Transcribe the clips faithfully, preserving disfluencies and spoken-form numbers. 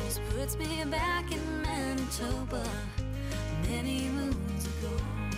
This puts me back in Manitoba many moons ago.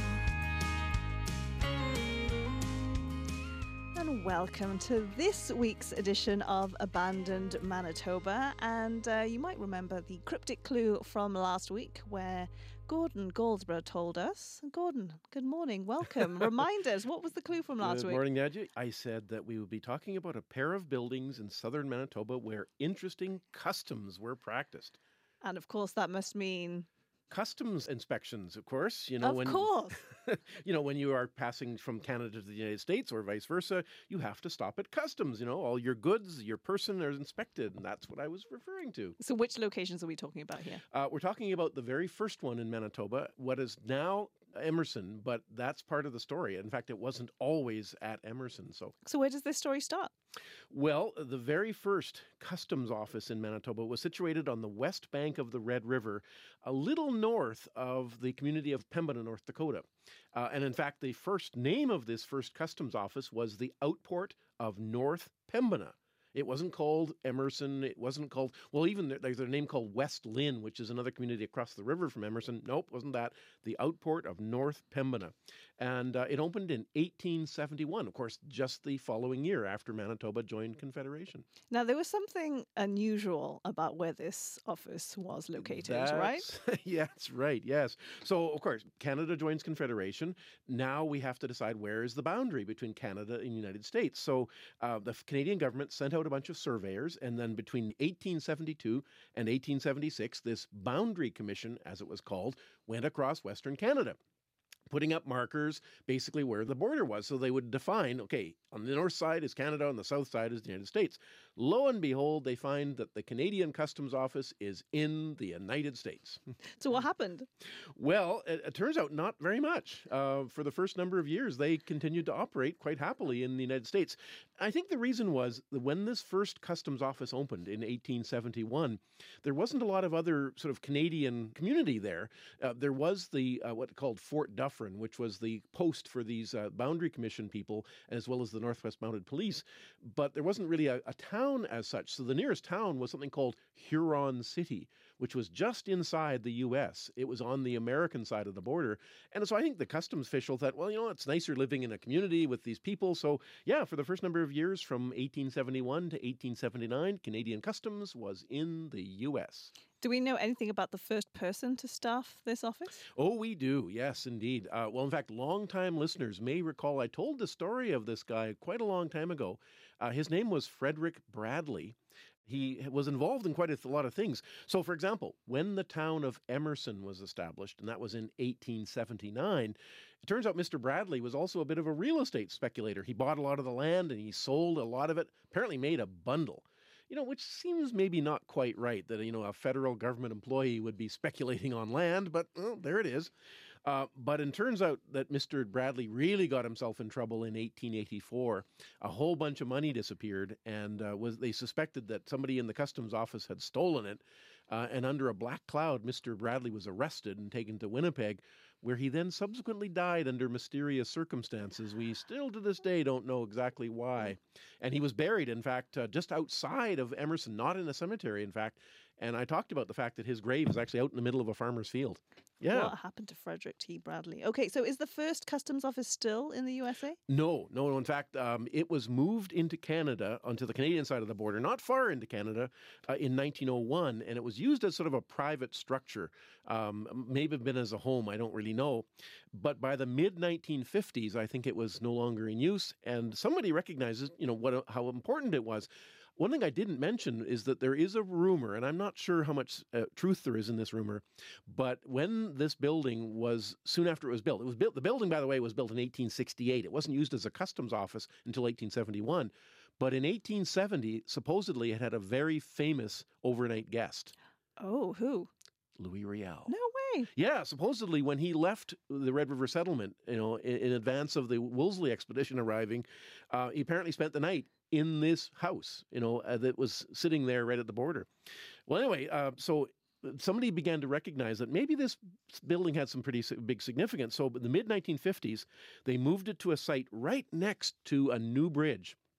And welcome to this week's edition of Abandoned Manitoba. And uh, you might remember the cryptic clue from last week where Gordon Goldsborough told us. Gordon, good morning. Welcome. Remind us, what was the clue from last Good week? Good morning, Nadja. I said that we would be talking about a pair of buildings in southern Manitoba where interesting customs were practiced. And of course, that must mean... Customs inspections, of course. You know, of when, course. you know, when you are passing from Canada to the United States or vice versa, you have to stop at customs. You know, all your goods, your person are inspected. And that's what I was referring to. So which locations are we talking about here? Uh, we're talking about the very first one in Manitoba, what is now Emerson, but that's part of the story. In fact, it wasn't always at Emerson. So, so where does this story start? Well, the very first customs office in Manitoba was situated on the west bank of the Red River, a little north of the community of Pembina, North Dakota. Uh, and in fact, the first name of this first customs office was the Outport of North Pembina. It wasn't called Emerson. It wasn't called, well, even there's a name called West Lynn, which is another community across the river from Emerson. Nope, wasn't that. The Outport of North Pembina. And uh, it opened in eighteen seventy-one, of course, just the following year after Manitoba joined Confederation. Now, there was something unusual about where this office was located, that's, right? Yeah, that's right, yes. So, of course, Canada joins Confederation. Now we have to decide where is the boundary between Canada and the United States. So uh, the Canadian government sent out a bunch of surveyors, and then between eighteen seventy-two and eighteen seventy-six, this Boundary Commission, as it was called, went across Western Canada, putting up markers basically where the border was. So they would define, okay, on the north side is Canada, on the south side is the United States. Lo and behold, they find that the Canadian Customs Office is in the United States. So what happened? Well, it, it turns out not very much. Uh, for the first number of years, they continued to operate quite happily in the United States. I think the reason was that when this first customs office opened in eighteen seventy-one, there wasn't a lot of other sort of Canadian community there. Uh, there was the uh, what called Fort Dufferin, which was the post for these uh, Boundary Commission people, as well as the Northwest Mounted Police. But there wasn't really a, a town as such. So the nearest town was something called Huron City, which was just inside the U S. It was on the American side of the border. And so I think the customs official thought, well, you know, it's nicer living in a community with these people. So yeah, for the first number of years, from eighteen seventy-one to eighteen seventy-nine, Canadian Customs was in the U S. Do we know anything about the first person to staff this office? Oh, we do. Yes, indeed. Uh, well, in fact, longtime listeners may recall I told the story of this guy quite a long time ago. Uh, his name was Frederick Bradley. He was involved in quite a lot of things. So, for example, when the town of Emerson was established, and that was in eighteen seventy-nine, it turns out Mister Bradley was also a bit of a real estate speculator. He bought a lot of the land and he sold a lot of it, apparently made a bundle. You know, which seems maybe not quite right that, you know, a federal government employee would be speculating on land, but well, there it is. Uh, but it turns out that Mister Bradley really got himself in trouble in eighteen eighty-four. A whole bunch of money disappeared, and uh, was they suspected that somebody in the customs office had stolen it. Uh, and under a black cloud, Mister Bradley was arrested and taken to Winnipeg, where he then subsequently died under mysterious circumstances. We still to this day don't know exactly why. And he was buried, in fact, uh, just outside of Emerson, not in a cemetery, in fact. And I talked about the fact that his grave is actually out in the middle of a farmer's field. Yeah. What happened to Frederick T. Bradley? Okay, so is the first customs office still in the U S A? No, no, no. In fact, um, it was moved into Canada, onto the Canadian side of the border, not far into Canada, uh, in nineteen oh one, and it was used as sort of a private structure. Um, maybe been as a home, I don't really know. But by the mid nineteen fifties, I think it was no longer in use, and somebody recognizes, you know, what how important it was. One thing I didn't mention is that there is a rumor, and I'm not sure how much uh, truth there is in this rumor, but when this building was, soon after it was built, it was built, the building, by the way, was built in eighteen sixty-eight. It wasn't used as a customs office until eighteen seventy-one. But in eighteen seventy, supposedly it had a very famous overnight guest. Oh, who? Louis Riel. No way. Yeah, supposedly when he left the Red River settlement, you know, in, in advance of the Wolseley expedition arriving, uh, he apparently spent the night in this house, you know, uh, that was sitting there right at the border. Well, anyway, uh, so somebody began to recognize that maybe this building had some pretty big significance. So in the mid nineteen fifties, they moved it to a site right next to a new bridge.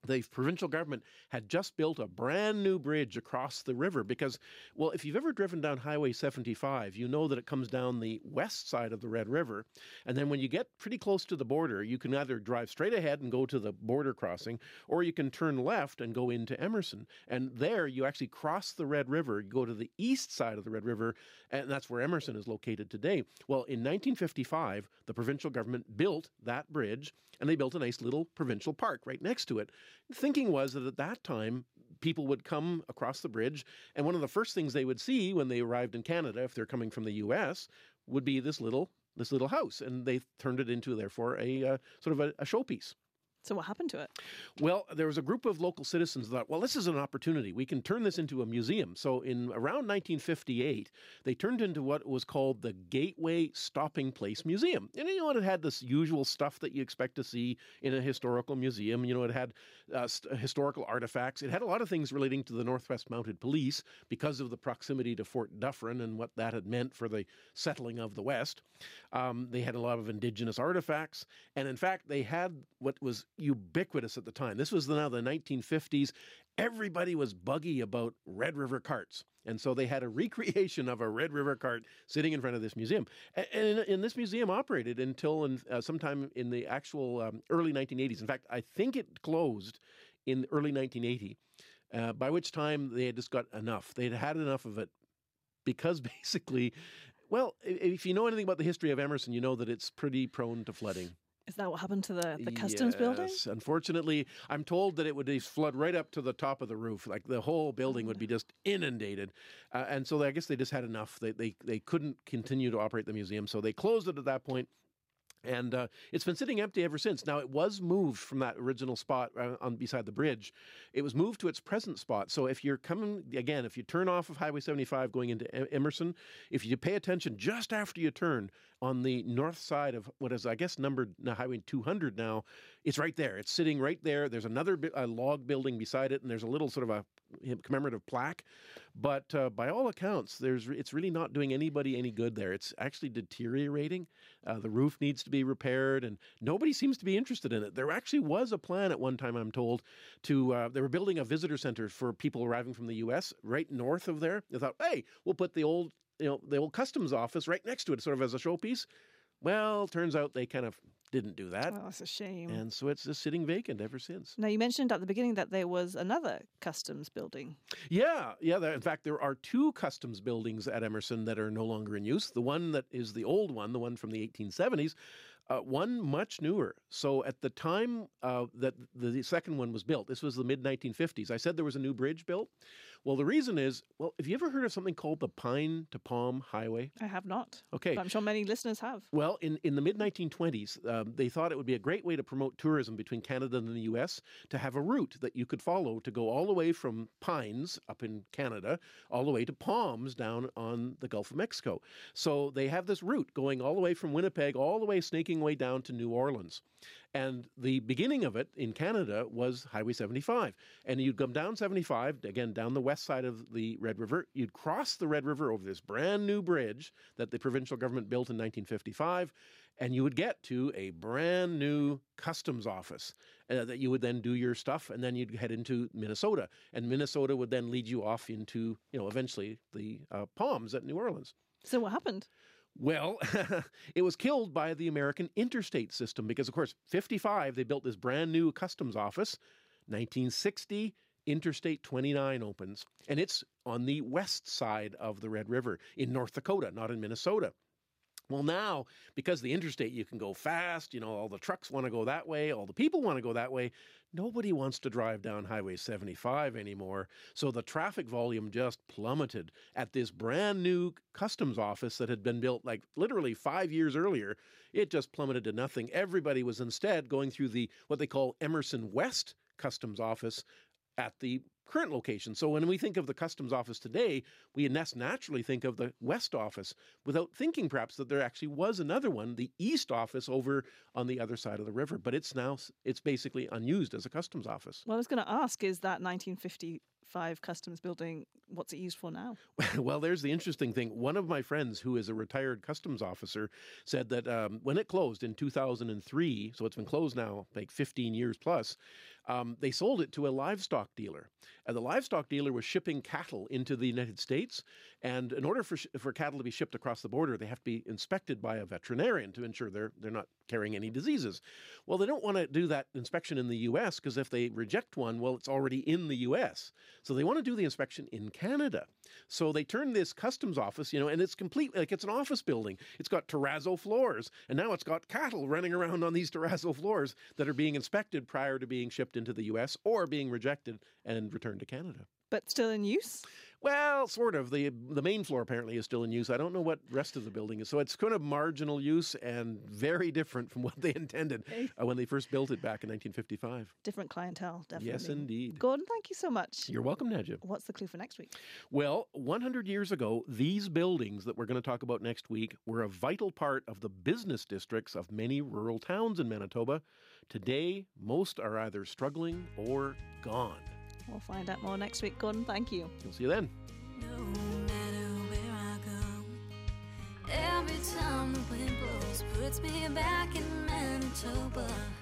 the provincial government had just built a brand new bridge across the river because, well, if you've ever driven down Highway seventy-five, you know that it comes down the west side of the Red River. And then when you get pretty close to the border, you can either drive straight ahead and go to the border crossing, or you can turn left and go into Emerson. And there you actually cross the Red River, you go to the east side of the Red River, and that's where Emerson is located today. Well, in nineteen fifty-five, the provincial government built that bridge, and they built a nice little provincial park right next to it. The thinking was that at that time, people would come across the bridge, and one of the first things they would see when they arrived in Canada, if they're coming from the U S, would be this little this little house, and they turned it into, therefore, a uh, sort of a, a showpiece. So what happened to it? Well, there was a group of local citizens that thought, well, this is an opportunity. We can turn this into a museum. So in around nineteen fifty-eight, they turned into what was called the Gateway Stopping Place Museum. And you know what? It had this usual stuff that you expect to see in a historical museum. You know, it had uh, st- historical artifacts. It had a lot of things relating to the Northwest Mounted Police because of the proximity to Fort Dufferin and what that had meant for the settling of the West. Um, they had a lot of indigenous artifacts. And in fact, they had what was ubiquitous at the time. This was now the nineteen fifties. Everybody was buggy about Red River carts. And so they had a recreation of a Red River cart sitting in front of this museum. And, and, and this museum operated until in, uh, sometime in the actual um, early nineteen eighties. In fact, I think it closed in early nineteen eighty, uh, by which time they had just got enough. They had had enough of it because basically, well, if you know anything about the history of Emerson, you know that it's pretty prone to flooding. Is that what happened to the, the customs yes. building? Unfortunately, I'm told that it would flood right up to the top of the roof. Like the whole building would be just inundated. Uh, and so I guess they just had enough. They, they, they couldn't continue to operate the museum. So they closed it at that point. And uh, it's been sitting empty ever since. Now, it was moved from that original spot uh, on beside the bridge. It was moved to its present spot. So if you're coming, again, if you turn off of Highway seventy-five going into Emerson, if you pay attention just after you turn on the north side of what is, I guess, numbered Highway two hundred now, it's right there. It's sitting right there. There's another a log building beside it, and there's a little sort of a commemorative plaque. But uh, by all accounts, there's it's really not doing anybody any good there. It's actually deteriorating. Uh, the roof needs to be repaired, and nobody seems to be interested in it. There actually was a plan at one time, I'm told, to uh, they were building a visitor center for people arriving from the U S right north of there. They thought, hey, we'll put the old, you know, the old customs office right next to it, sort of as a showpiece. Well, turns out they kind of didn't do that. Oh, that's a shame. And so it's just sitting vacant ever since. Now, you mentioned at the beginning that there was another customs building. Yeah, yeah. There, in fact, there are two customs buildings at Emerson that are no longer in use. The one that is the old one, the one from the eighteen seventies, uh, one much newer. So at the time uh, that the, the second one was built, this was the mid nineteen fifties, I said there was a new bridge built. Well, the reason is, well, have you ever heard of something called the Pine to Palm Highway? I have not. Okay. But I'm sure many listeners have. Well, in, in the mid nineteen twenties, um, they thought it would be a great way to promote tourism between Canada and the U S to have a route that you could follow to go all the way from Pines up in Canada, all the way to Palms down on the Gulf of Mexico. So they have this route going all the way from Winnipeg, all the way snaking way down to New Orleans. And the beginning of it in Canada was Highway seventy-five. And you'd come down seventy-five, again, down the west side of the Red River. You'd cross the Red River over this brand new bridge that the provincial government built in nineteen fifty-five. And you would get to a brand new customs office uh, that you would then do your stuff, and then you'd head into Minnesota. And Minnesota would then lead you off into, you know, eventually the uh, Palms at New Orleans. So what happened? Well, it was killed by the American interstate system because, of course, fifty-five, they built this brand new customs office. nineteen sixty, Interstate twenty-nine opens, and it's on the west side of the Red River in North Dakota, not in Minnesota. Well, now, because the interstate, you can go fast, you know, all the trucks want to go that way, all the people want to go that way. Nobody wants to drive down Highway seventy-five anymore. So the traffic volume just plummeted at this brand new customs office that had been built like literally five years earlier. It just plummeted to nothing. Everybody was instead going through the what they call Emerson West Customs Office at the current location. So when we think of the customs office today, we naturally think of the West office without thinking perhaps that there actually was another one, the East office over on the other side of the river. But it's now, it's basically unused as a customs office. Well, I was going to ask, is that nineteen fifty fifty-five customs building, what's it used for now? Well, there's the interesting thing. One of my friends, who is a retired customs officer, said that um, when it closed in two thousand three, so it's been closed now like fifteen years plus, um, they sold it to a livestock dealer. And the livestock dealer was shipping cattle into the United States. And in order for sh- for cattle to be shipped across the border, they have to be inspected by a veterinarian to ensure they're they're not carrying any diseases. Well, they don't want to do that inspection in the U S because if they reject one, well, it's already in the U S. So they want to do the inspection in Canada. So they turned this customs office, you know, and it's complete, like it's an office building. It's got terrazzo floors, and now it's got cattle running around on these terrazzo floors that are being inspected prior to being shipped into the U S or being rejected and returned to Canada. But still in use? Well, sort of. The the main floor apparently is still in use. I don't know what rest of the building is. So it's kind of marginal use and very different from what they intended uh, when they first built it back in nineteen fifty-five. Different clientele, definitely. Yes, indeed. Gordon, thank you so much. You're welcome, Nadja. What's the clue for next week? Well, one hundred years ago, these buildings that we're going to talk about next week were a vital part of the business districts of many rural towns in Manitoba. Today, most are either struggling or gone. We'll find out more next week. Gordon, thank you. We'll see you then. No matter where I go, every time the wind blows puts me back in Manitoba.